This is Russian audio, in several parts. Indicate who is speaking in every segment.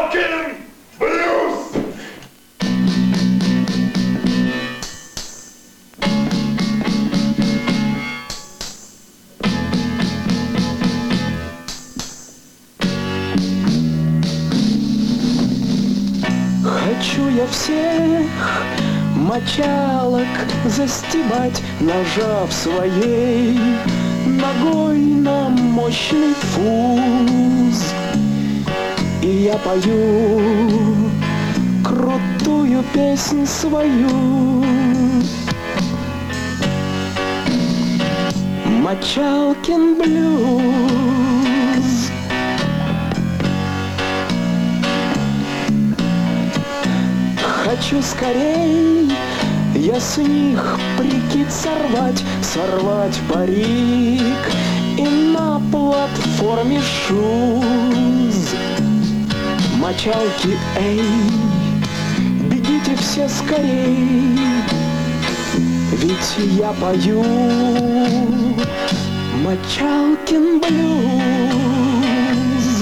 Speaker 1: Мочалкин блюз!
Speaker 2: Хочу я всех мочалок застебать, нажав своей ногой на мощный фуз. И я пою крутую песнь свою. Мочалкин блюз. Хочу скорей я с них прикид сорвать, сорвать парик и на платформе шуз. Мочалки, эй, бегите все скорей, ведь я пою Мочалкин блюз.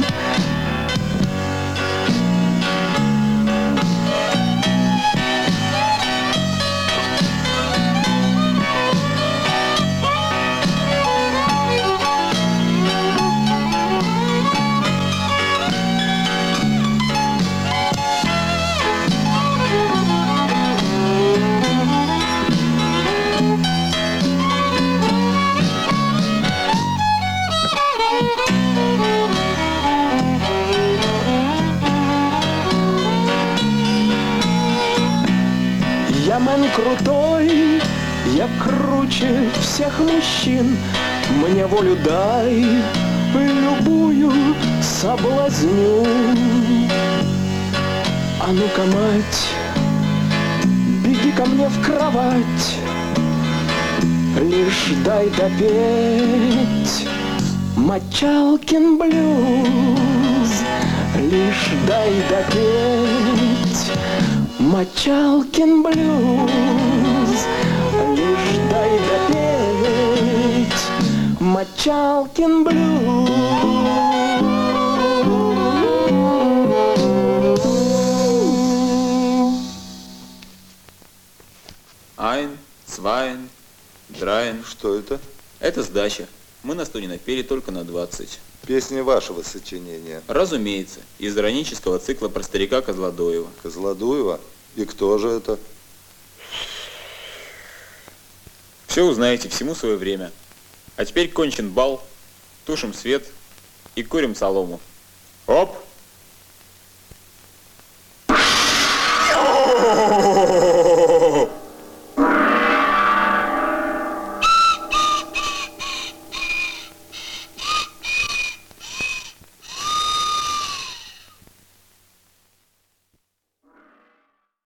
Speaker 2: Я мэн крутой, я круче всех мужчин. Мне волю дай, любую соблазню. А ну-ка, мать, беги ко мне в кровать, лишь дай допеть Мочалкин блюз, лишь дай допеть Мочалкин блюз, лишь дай допеть Мочалкин блюз.
Speaker 3: Ein, zweien, dreien.
Speaker 4: Что это?
Speaker 3: Это сдача. Мы на студии напели только на 20.
Speaker 4: Песни вашего сочинения.
Speaker 3: Разумеется, из иронического цикла про старика Козлодоева.
Speaker 4: Козлодуева? И кто же это?
Speaker 3: Все узнаете, всему свое время. А теперь кончен бал, тушим свет и курим солому. Оп!